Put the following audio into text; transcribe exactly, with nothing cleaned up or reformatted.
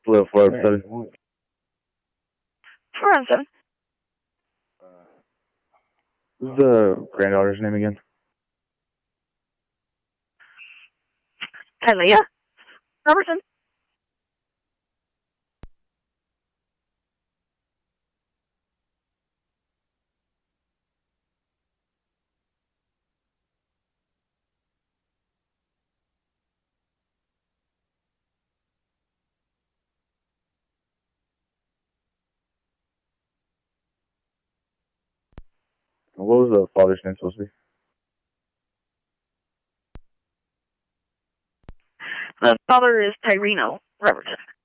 Flip four seven. Four on seven. What's the granddaughter's name again? Tylea Robertson. What was the father's name supposed to be? The father is Tyreno Robertson.